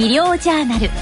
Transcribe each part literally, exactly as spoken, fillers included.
医療ジャーナル。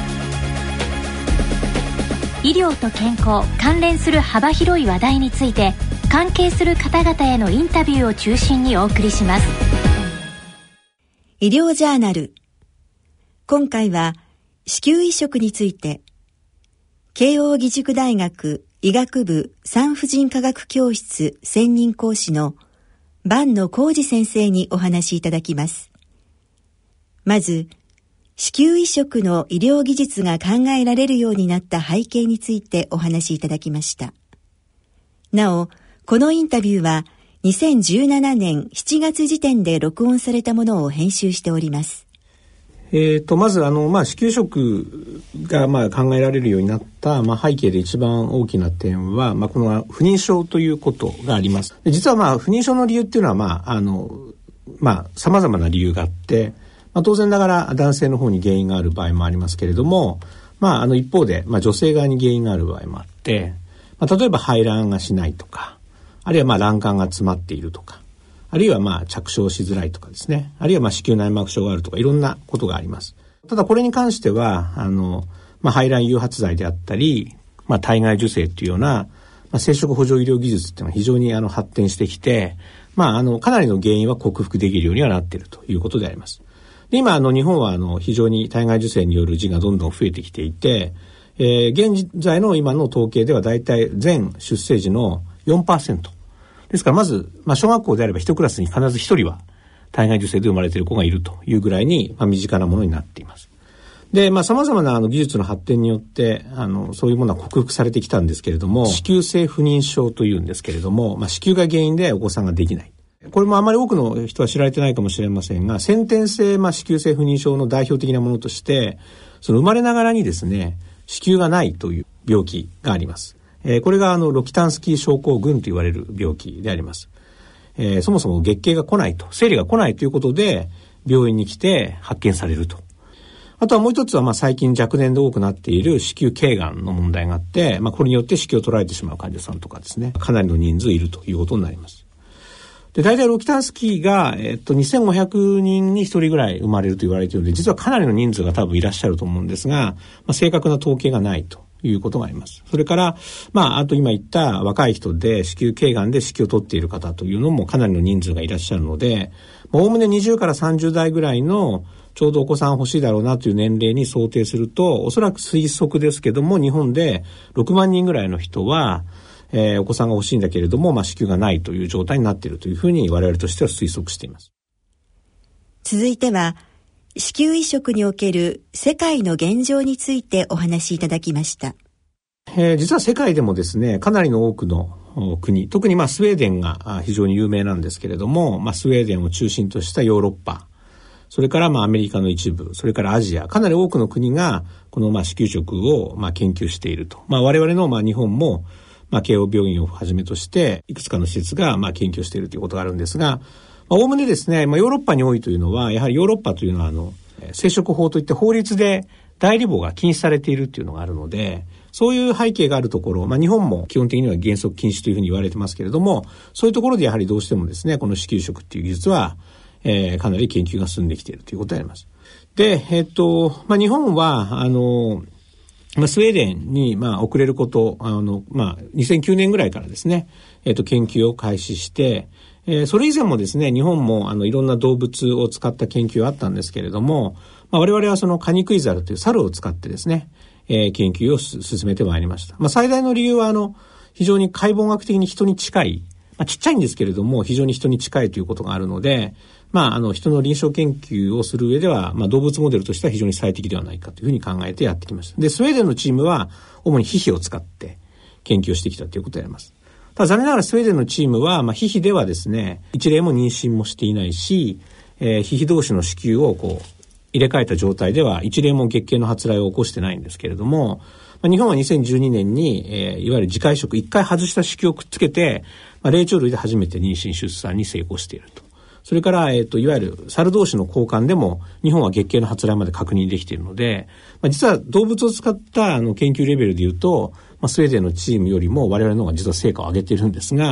医療と健康関連する幅広い話題について関係する方々へのインタビューを中心にお送りします。 医療ジャーナル。今回は子宮移植について慶應義塾大学医学部産婦人科学教室専任講師の伴野浩二先生にお話しいただきます。まず、子宮移植の医療技術が考えられるようになった背景についてお話しいただきました。なお、このインタビューはにせんじゅうななねんしちがつ時点で録音されたものを編集しております。 えー、とまずあの、まあ、子宮移植がまあ考えられるようになった、まあ、背景で一番大きな点は、まあ、この不妊症ということがあります。で実はまあ不妊症の理由っていうのはまああのまあ様々な理由があって、まあ、当然ながら男性の方に原因がある場合もありますけれども、まあ、あの一方で、まあ、女性側に原因がある場合もあって、まあ、例えば排卵がしないとか、あるいはまあ卵管が詰まっているとか、あるいはまあ着床しづらいとかですね、あるいはまあ子宮内膜症があるとか、いろんなことがあります。ただこれに関してはあの、まあ、排卵誘発剤であったり、まあ、体外受精っていうような、まあ、生殖補助医療技術っていうのは非常にあの発展してきて、まあ、あのかなりの原因は克服できるようにはなっているということであります。で今あの日本はあの非常に体外受精による児がどんどん増えてきていて、えー、現在の今の統計ではだいたい全出生児の よんパーセントですから、まず、まあ、小学校であれば一クラスに必ず一人は体外受精で生まれている子がいるというぐらいに、まあ、身近なものになっています。で、まあ、様々なあの技術の発展によって、あの、そういうものは克服されてきたんですけれども、子宮性不妊症というんですけれども、まあ、子宮が原因でお子さんができない。これもあまり多くの人は知られてないかもしれませんが、先天性、まあ、子宮性不妊症の代表的なものとして、その生まれながらにですね、子宮がないという病気があります。えー、これがあのロキタンスキー症候群と言われる病気であります。えー、そもそも月経が来ないと、生理が来ないということで病院に来て発見されると。あとはもう一つはまあ最近若年で多くなっている子宮頸がんの問題があって、まあ、これによって子宮を取られてしまう患者さんとかですね、かなりの人数いるということになります。で、大体ロキタンスキーが、えっと、にせんごひゃくにんにひとりぐらい生まれると言われているので、実はかなりの人数が多分いらっしゃると思うんですが、まあ、正確な統計がないということがあります。それから、まあ、あと今言った若い人で子宮頸がんで子宮を取っている方というのもかなりの人数がいらっしゃるので、おおむねにじゅうからさんじゅう代ぐらいのちょうどお子さん欲しいだろうなという年齢に想定すると、おそらく推測ですけども、日本でろくまんにんぐらいの人は、えー、お子さんが欲しいんだけれども、まあ、子宮がないという状態になっているというふうに我々としては推測しています。 続いては、子宮移植における世界の現状についてお話しいただきました。 えー、実は世界でもですね、かなりの多くの国、特にまあスウェーデンが非常に有名なんですけれども、まあ、スウェーデンを中心としたヨーロッパ、それからまあアメリカの一部、それからアジア、かなり多くの国がこのまあ子宮移植をまあ研究していると。まあ、我々のまあ日本もまあ、慶応病院をはじめとして、いくつかの施設が、まあ、研究しているということがあるんですが、おおむねですね、まあ、ヨーロッパに多いというのは、やはりヨーロッパというのは、あの、生殖法といって法律で代理母が禁止されているというのがあるので、そういう背景があるところ、まあ、日本も基本的には原則禁止というふうに言われてますけれども、そういうところでやはりどうしてもですね、この子宮移植っていう技術は、えー、かなり研究が進んできているということであります。で、えっと、まあ、日本は、あの、まあ、スウェーデンに、まあ、遅れること、あの、まあ、にせんきゅうねんぐらいからですね、えっと、研究を開始して、えー、それ以前もですね、日本も、あの、いろんな動物を使った研究があったんですけれども、まあ、我々はそのカニクイザルという猿を使ってですね、えー、研究を進めてまいりました。まあ、最大の理由は、あの、非常に解剖学的に人に近い、まあ、ちっちゃいんですけれども、非常に人に近いということがあるので、まあ、あの、人の臨床研究をする上では、まあ、動物モデルとしては非常に最適ではないかというふうに考えてやってきました。で、スウェーデンのチームは、主にヒヒを使って研究をしてきたということであります。ただ残念ながらスウェーデンのチームは、まあ、ヒヒではですね、一例も妊娠もしていないし、えー、ヒヒ同士の子宮をこう、入れ替えた状態では、一例も月経の発来を起こしてないんですけれども、まあ、日本はにせんじゅうにねんに、えー、いわゆる自家移植、一回外した子宮をくっつけて、まあ、霊長類で初めて妊娠出産に成功していると。それから、えっと、いわゆる猿同士の交換でも、日本は月経の発来まで確認できているので、まあ、実は動物を使ったあの研究レベルで言うと、まあ、スウェーデンのチームよりも我々の方が実は成果を上げているんですが、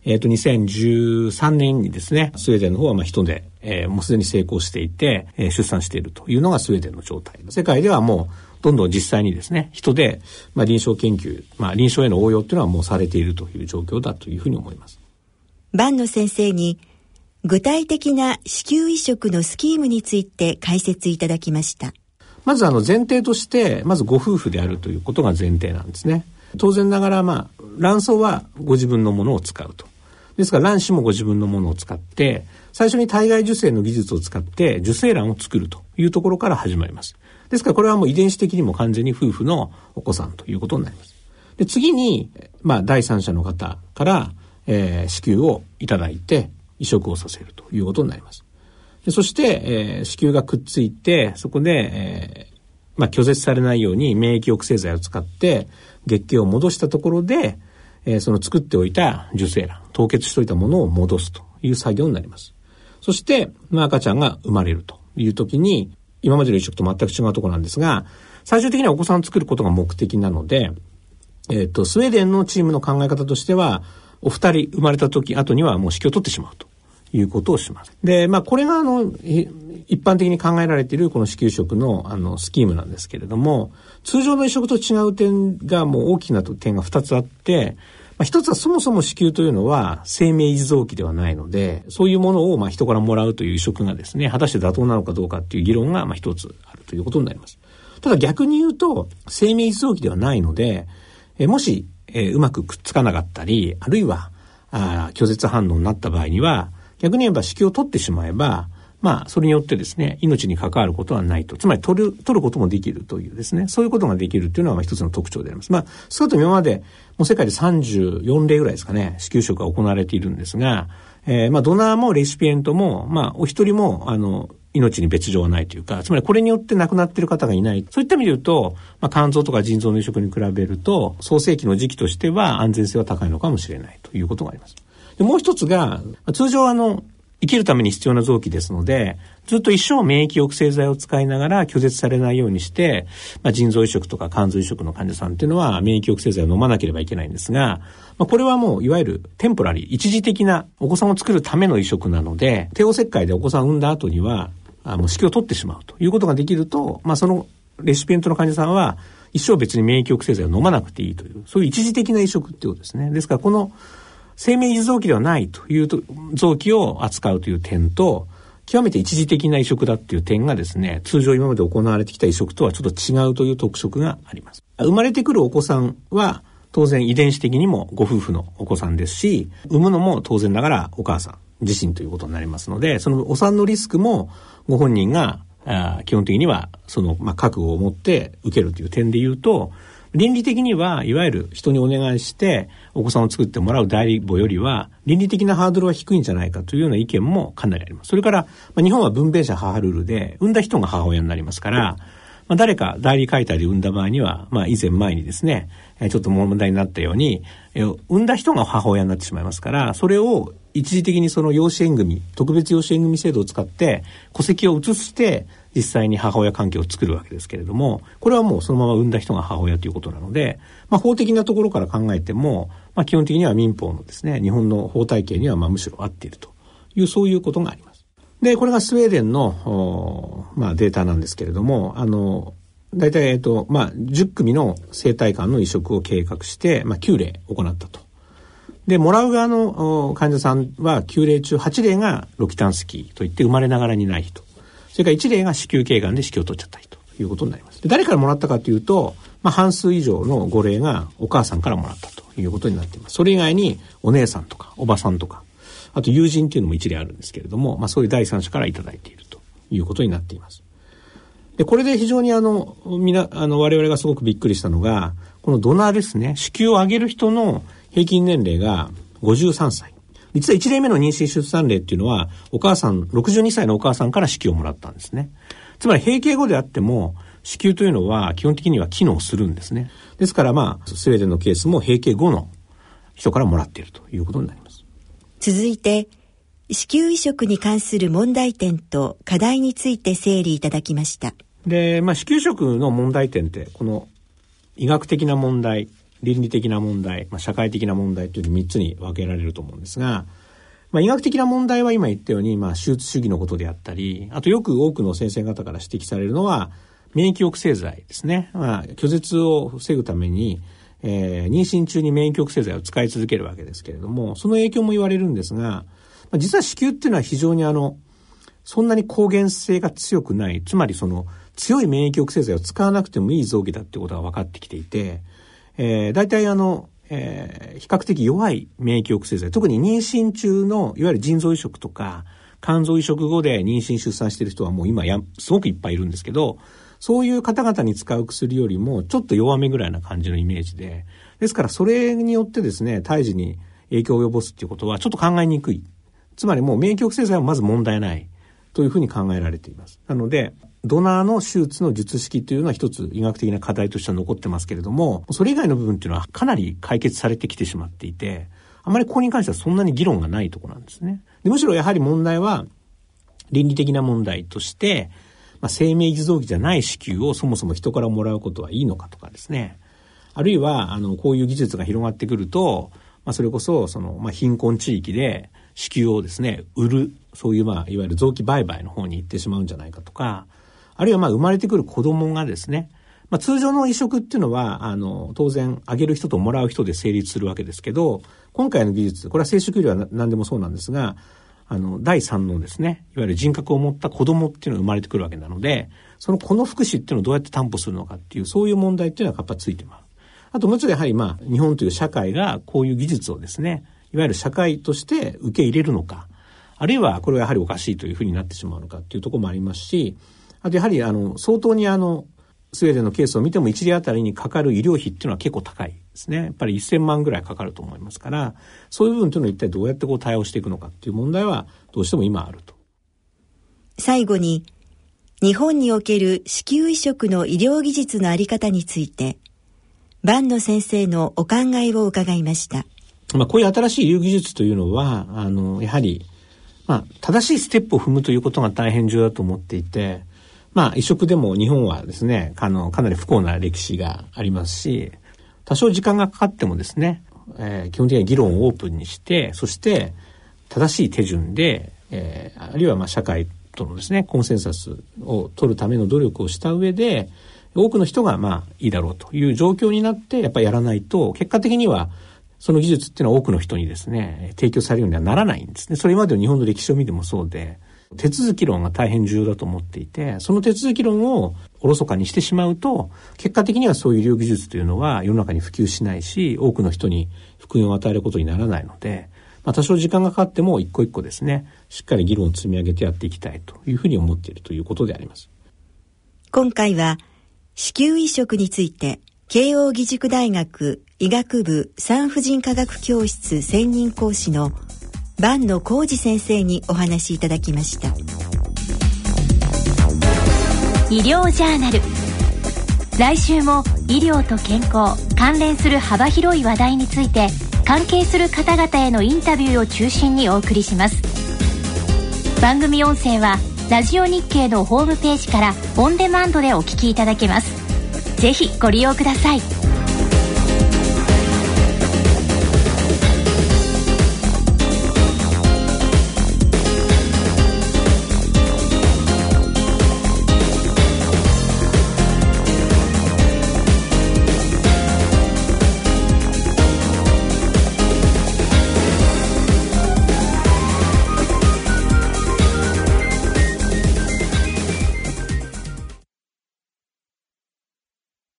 えっと、にせんじゅうさんねんにですね、スウェーデンの方はまあ人で、えー、もうすでに成功していて、えー、出産しているというのがスウェーデンの状態。世界ではもう、どんどん実際にですね、人で、まあ臨床研究、まあ臨床への応用っていうのはもうされているという状況だというふうに思います。 坂野先生に、具体的な子宮移植のスキームについて解説いただきました。 まずあの前提として、まずご夫婦であるということが前提なんですね。当然ながら、まあ、卵巣はご自分のものを使うと。ですから卵子もご自分のものを使って、最初に体外受精の技術を使って受精卵を作るというところから始まります。ですからこれはもう遺伝子的にも完全に夫婦のお子さんということになります。で、次に、まあ、第三者の方から、えー、子宮をいただいて移植をさせるということになります。でそして、えー、子宮がくっついて、そこで、えーまあ、拒絶されないように免疫抑制剤を使って月経を戻したところで、えー、その作っておいた受精卵、凍結しておいたものを戻すという作業になります。そして、まあ、赤ちゃんが生まれるという時に、今までの移植と全く違うところなんですが、最終的にはお子さんを作ることが目的なので、えっと、スウェーデンのチームの考え方としては、お二人生まれた時後にはもう子宮を取ってしまうということをします。で、まあ、これがあの、一般的に考えられているこの子宮移植のあのスキームなんですけれども、通常の移植と違う点がもう大きな点が二つあって、まあ、一つはそもそも子宮というのは生命維持臓器ではないので、そういうものをまあ人からもらうという移植がですね、果たして妥当なのかどうかっていう議論がまあ一つあるということになります。ただ逆に言うと、生命維持臓器ではないので、えもし、えー、うまくくっつかなかったり、あるいはあ拒絶反応になった場合には、逆に言えば子宮を取ってしまえば、まあ、それによってですね、命に関わることはないと。つまり、取る、取ることもできるというですね、そういうことができるというのは、まあ、一つの特徴であります。まあ、そうと今まで、もう世界でさんじゅうよんれいぐらいですかね、子宮移植が行われているんですが、えー、まあ、ドナーもレシピエントも、まあ、お一人も、あの、命に別状はないというか、つまりこれによって亡くなっている方がいない。そういった意味で言うと、まあ、肝臓とか腎臓の移植に比べると、創世期の時期としては安全性は高いのかもしれないということがあります。でもう一つが、通常あの、生きるために必要な臓器ですので、ずっと一生免疫抑制剤を使いながら拒絶されないようにして、まあ、腎臓移植とか肝臓移植の患者さんっていうのは免疫抑制剤を飲まなければいけないんですが、まあ、これはもういわゆるテンポラリー、一時的なお子さんを作るための移植なので、帝王切開でお子さんを産んだ後には、あもう子宮を取ってしまうということができると、まあ、そのレシピエントの患者さんは一生別に免疫抑制剤を飲まなくていいという、そういう一時的な移植っていうことですね。ですからこの生命維持臓器ではないという臓器を扱うという点と、極めて一時的な移植だっていう点がですね、通常今まで行われてきた移植とはちょっと違うという特色があります。生まれてくるお子さんは当然遺伝子的にもご夫婦のお子さんですし、産むのも当然ながらお母さん自身ということになりますので、そのお産のリスクもご本人があ基本的にはその、まあ、覚悟を持って受けるという点で言うと、倫理的にはいわゆる人にお願いしてお子さんを作ってもらう代理母よりは倫理的なハードルは低いんじゃないかというような意見もかなりあります。それから、まあ、日本は分娩者母ルールで産んだ人が母親になりますから、まあ、誰か代理解体で産んだ場合には、まあ、以前前にですね、ちょっと問題になったように、産んだ人が母親になってしまいますから、それを一時的にその養子縁組、特別養子縁組制度を使って戸籍を移して実際に母親関係を作るわけですけれども、これはもうそのまま産んだ人が母親ということなので、まあ、法的なところから考えても、まあ、基本的には民法のですね、日本の法体系にはまあむしろ合っているという、そういうことがあります。で、これがスウェーデンの、まあ、データなんですけれども、あの、大体、えっと、まあ、じゅっ組の生体間の移植を計画して、まあ、きゅう例行ったと。で、もらう側の患者さんはきゅう例中はち例がロキタンスキーといって生まれながらにない人。それからいち例が子宮頸がんで子宮を取っちゃった人ということになります。で、誰からもらったかというと、まあ、半数以上のご例がお母さんからもらったということになっています。それ以外にお姉さんとかおばさんとか、あと友人っていうのもいち例あるんですけれども、まあ、そういう第三者からいただいているということになっています。で、これで非常にあの、みな、あの、我々がすごくびっくりしたのが、このドナーですね、子宮をあげる人の平均年齢がごじゅうさんさい。実はいち例目の妊娠出産例っていうのは、お母さん、ろくじゅうにさいのお母さんから子宮をもらったんですね。つまり閉経後であっても、子宮というのは基本的には機能するんですね。ですからまあ、スウェーデンのケースも閉経後の人からもらっているということになります。 続いて、子宮移植に関する問題点と課題について整理いただきました。 で、まあ、子宮移植の問題点って、この医学的な問題倫理的な問題、まあ、社会的な問題というみっつに分けられると思うんですが、まあ、医学的な問題は今言ったように、まあ、手術主義のことであったり、あとよく多くの先生方から指摘されるのは免疫抑制剤ですね。まあ、拒絶を防ぐために、えー、妊娠中に免疫抑制剤を使い続けるわけですけれども、その影響も言われるんですが、まあ、実は子宮っていうのは非常にあのそんなに抗原性が強くない、つまりその強い免疫抑制剤を使わなくてもいい臓器だっていうことが分かってきていて、えー、大体あの、えー、比較的弱い免疫抑制剤、特に妊娠中のいわゆる腎臓移植とか肝臓移植後で妊娠出産している人はもう今やすごくいっぱいいるんですけど、そういう方々に使う薬よりもちょっと弱めぐらいな感じのイメージで、ですからそれによってですね、胎児に影響を及ぼすっていうことはちょっと考えにくい。つまりもう免疫抑制剤はまず問題ないというふうに考えられています。なのでドナーの手術の術式というのは一つ医学的な課題としては残ってますけれども、それ以外の部分っていうのはかなり解決されてきてしまっていて、あまりここに関してはそんなに議論がないところなんですね。でむしろやはり問題は倫理的な問題として、まあ、生命維持臓器じゃない子宮をそもそも人からもらうことはいいのかとかですね、あるいはあのこういう技術が広がってくると、まあ、それこそその、まあ、貧困地域で子宮をですね売る、そういうまあいわゆる臓器売買の方に行ってしまうんじゃないかとか、あるいはまあ生まれてくる子供がですね、まあ、通常の移植っていうのはあの当然あげる人ともらう人で成立するわけですけど、今回の技術、これは生殖医療は何でもそうなんですが、あの第三のですね、いわゆる人格を持った子供っていうのが生まれてくるわけなので、その子の福祉っていうのをどうやって担保するのかっていう、そういう問題っていうのはやっぱついてます。あともう一つやはりまあ日本という社会がこういう技術をですね、いわゆる社会として受け入れるのか、あるいはこれはやはりおかしいというふうになってしまうのかっていうところもありますし、あとやはりあの相当にあのスウェーデンのケースを見ても一例あたりにかかる医療費っていうのは結構高いですね。やっぱりせんまんぐらいかかると思いますから、そういう部分というのを一体どうやってこう対応していくのかっていう問題はどうしても今あると。 最後に、日本における子宮移植の医療技術のあり方について、坂野先生のお考えを伺いました。 まあ、こういう新しい医療技術というのは、あのやはり、まあ、正しいステップを踏むということが大変重要だと思っていて、まあ、移植でも日本はですね、あのかなり不幸な歴史がありますし、多少時間がかかってもですね、えー、基本的には議論をオープンにして、そして正しい手順で、えー、あるいはまあ社会とのですねコンセンサスを取るための努力をした上で、多くの人がまあいいだろうという状況になってやっぱりやらないと、結果的にはその技術っていうのは多くの人にですね提供されるようにはならないんですね。それまでの日本の歴史を見てもそうで、手続き論が大変重要だと思っていて、その手続き論をおろそかにしてしまうと、結果的にはそういう医療技術というのは世の中に普及しないし、多くの人に福音を与えることにならないので、まあ、多少時間がかかっても一個一個ですね、しっかり議論を積み上げてやっていきたいというふうに思っているということであります。 今回は子宮移植について、慶應義塾大学医学部産婦人科学教室専任講師の坂野浩二先生にお話しいただきました。 医療ジャーナル。来週も医療と健康関連する幅広い話題について、関係する方々へのインタビューを中心にお送りします。番組音声はラジオ日経のホームページからオンデマンドでお聞きいただけます。ぜひご利用ください。